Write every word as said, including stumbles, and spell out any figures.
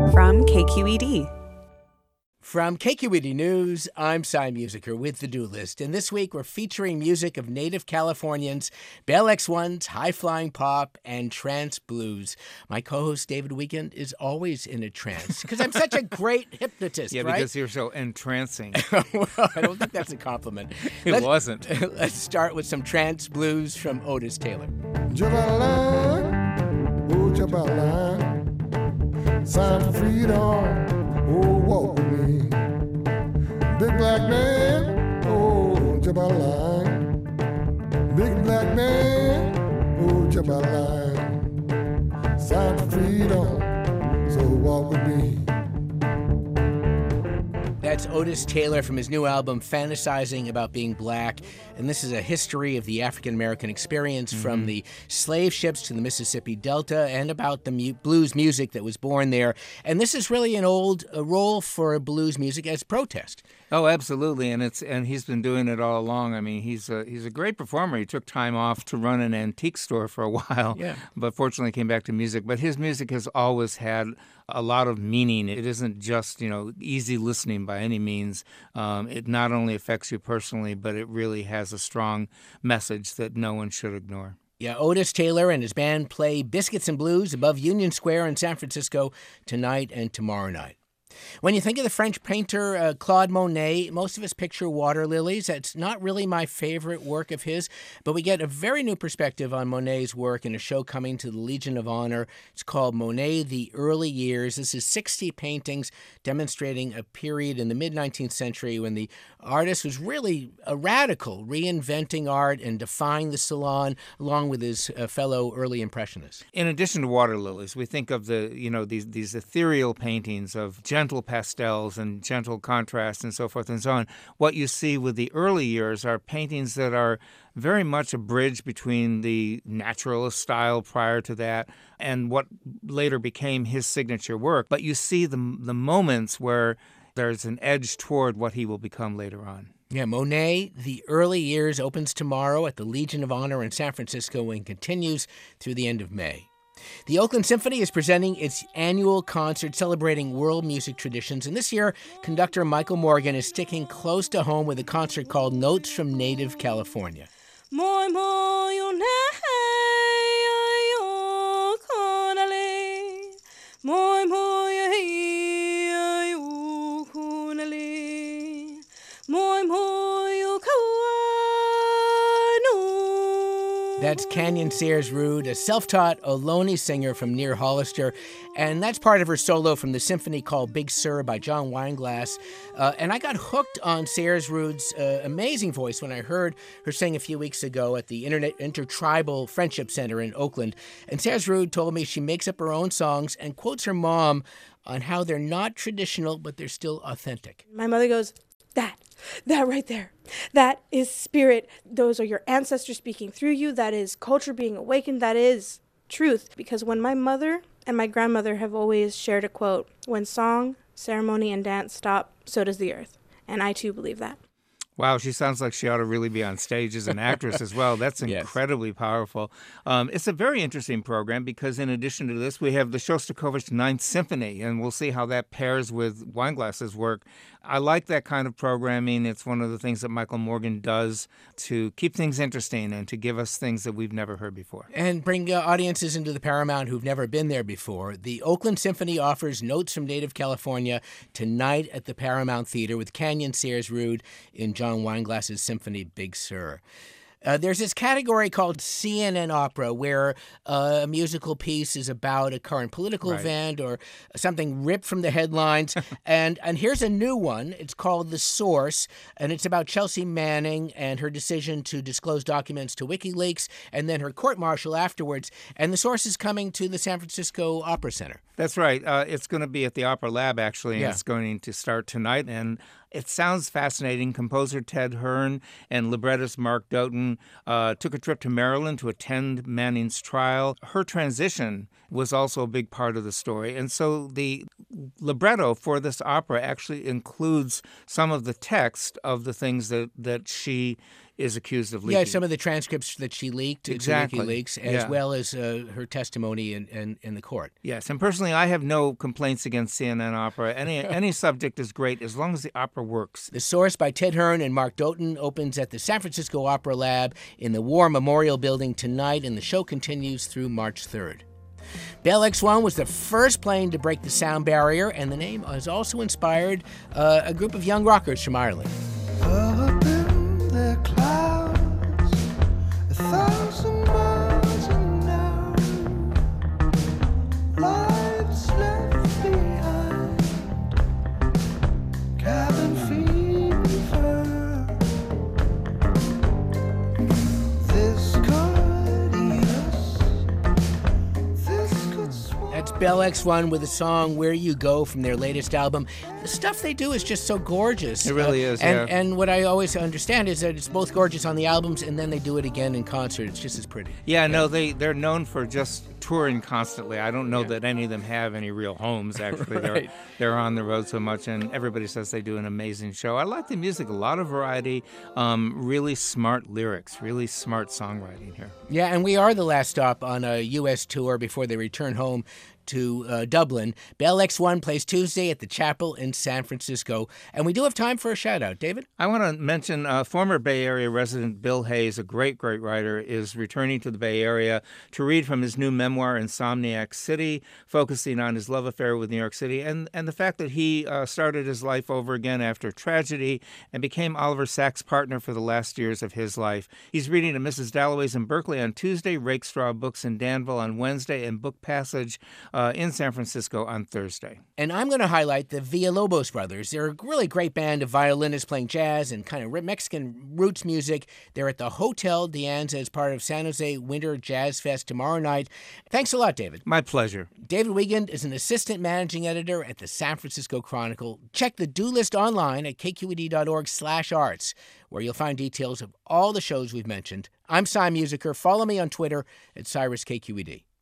From K Q E D. From K Q E D News, I'm Cy Musiker with The Do List, and this week we're featuring music of native Californians, Bell X one's high-flying pop, and trance blues. My co-host David Weekend is always in a trance, because I'm such a great hypnotist, yeah, right? because you're so entrancing. Well, I don't think that's a compliment. It let's, wasn't. Let's start with some trance blues from Otis Taylor. Jabaline, oh Jabaline, sign for freedom. Oh, walk with me. Big black man, oh, Jabaline. Big black man, oh, Jabaline. Sign for freedom, so walk with me. That's Otis Taylor from his new album, Fantasizing About Being Black. And this is a history of the African-American experience mm-hmm. from the slave ships to the Mississippi Delta and about the mu- blues music that was born there. And this is really an old a role for blues music as protest. Oh, absolutely, and it's and he's been doing it all along. I mean, he's a, he's a great performer. He took time off to run an antique store for a while, yeah. but fortunately came back to music. But his music has always had a lot of meaning. It isn't just, you know, easy listening by any means. Um, it not only affects you personally, but it really has a strong message that no one should ignore. Yeah, Otis Taylor and his band play Biscuits and Blues above Union Square in San Francisco tonight and tomorrow night. When you think of the French painter uh, Claude Monet, most of us picture water lilies. That's not really my favorite work of his, but we get a very new perspective on Monet's work in a show coming to the Legion of Honor. It's called Monet, The Early Years. This is sixty paintings demonstrating a period in the mid-nineteenth century when the artist was really a radical, reinventing art and defying the salon along with his uh, fellow early impressionists. In addition to water lilies, we think of the, you know, these, these ethereal paintings of gentle pastels and gentle contrast and so forth and so on. What you see with the early years are paintings that are very much a bridge between the naturalist style prior to that and what later became his signature work. But you see the the moments where there's an edge toward what he will become later on. Yeah, Monet, The Early Years, opens tomorrow at the Legion of Honor in San Francisco and continues through the end of May. The Oakland Symphony is presenting its annual concert celebrating world music traditions, and this year, conductor Michael Morgan is sticking close to home with a concert called Notes from Native California. That's Canyon Sayers Rude, a self-taught Ohlone singer from near Hollister, and that's part of her solo from the symphony called Big Sur by John Weinglass. Uh, and I got hooked on Sayers Rude's uh, amazing voice when I heard her sing a few weeks ago at the Internet Intertribal Friendship Center in Oakland. And Sayers Rude told me she makes up her own songs and quotes her mom on how they're not traditional, but they're still authentic. My mother goes, that, that right there, that is spirit. Those are your ancestors speaking through you. That is culture being awakened. That is truth. Because when my mother and my grandmother have always shared a quote, when song, ceremony, and dance stop, so does the earth. And I too believe that. Wow, she sounds like she ought to really be on stage as an actress as well. That's incredibly yes. powerful. Um, it's a very interesting program because in addition to this, we have the Shostakovich Ninth Symphony, and we'll see how that pairs with Weinglass's work. I like that kind of programming. It's one of the things that Michael Morgan does to keep things interesting and to give us things that we've never heard before. And bring uh, audiences into the Paramount who've never been there before. The Oakland Symphony offers Notes from Native California tonight at the Paramount Theater with Canyon Sayers Rude in John Weinglass's symphony Big Sur. Uh, there's this category called C N N Opera where uh, a musical piece is about a current political right. event or something ripped from the headlines. and and here's a new one. It's called The Source, and it's about Chelsea Manning and her decision to disclose documents to WikiLeaks and then her court-martial afterwards. And The Source is coming to the San Francisco Opera Center. That's right. Uh, it's going to be at the Opera Lab, actually, and yeah. it's going to start tonight. And it sounds fascinating. Composer Ted Hearn and librettist Mark Doughton uh, took a trip to Maryland to attend Manning's trial. Her transition was also a big part of the story. And so the libretto for this opera actually includes some of the text of the things that, that she is accused of leaking. Yeah, some of the transcripts that she leaked to Exactly. WikiLeaks, as Yeah. well as uh, her testimony in, in, in the court. Yes, and personally, I have no complaints against C N N opera. Any any subject is great as long as the opera works. The Source by Ted Hearn and Mark Doughton opens at the San Francisco Opera Lab in the War Memorial Building tonight, and the show continues through March third. Bell X one was the first plane to break the sound barrier, and the name has also inspired uh, a group of young rockers from Ireland. Up in the clouds, a thousand miles an hour, lives left behind, cabin fever. This could eat us, this could swallow. That's Bell X one with the song Where You Go from their latest album. The stuff they do is just so gorgeous. It really is, and, yeah. And what I always understand is that it's both gorgeous on the albums, and then they do it again in concert. It's just as pretty. Yeah, no, they, they're known for just touring constantly. I don't know Yeah. that any of them have any real homes, actually. Right. They're, they're on the road so much, and everybody says they do an amazing show. I like the music, a lot of variety, um, really smart lyrics, really smart songwriting here. Yeah, and we are the last stop on a U S tour before they return home to uh, Dublin. Bell X one plays Tuesday at the Chapel in San Francisco. And we do have time for a shout-out. David? I want to mention uh, former Bay Area resident Bill Hayes, a great, great writer, is returning to the Bay Area to read from his new memoir, Insomniac City, focusing on his love affair with New York City and, and the fact that he uh, started his life over again after tragedy and became Oliver Sacks' partner for the last years of his life. He's reading at Missus Dalloway's in Berkeley on Tuesday, Rakestraw Books in Danville on Wednesday, and Book Passage uh, in San Francisco on Thursday. And I'm going to highlight the Villalobos brothers. They're a really great band of violinists playing jazz and kind of Mexican roots music. They're at the Hotel De Anza as part of San Jose Winter Jazz Fest tomorrow night. Thanks a lot, David. My pleasure. David Wiegand is an assistant managing editor at the San Francisco Chronicle. Check the do list online at k q e d dot org slash arts, where you'll find details of all the shows we've mentioned. I'm Cy Musiker. Follow me on Twitter at Cyrus K Q E D.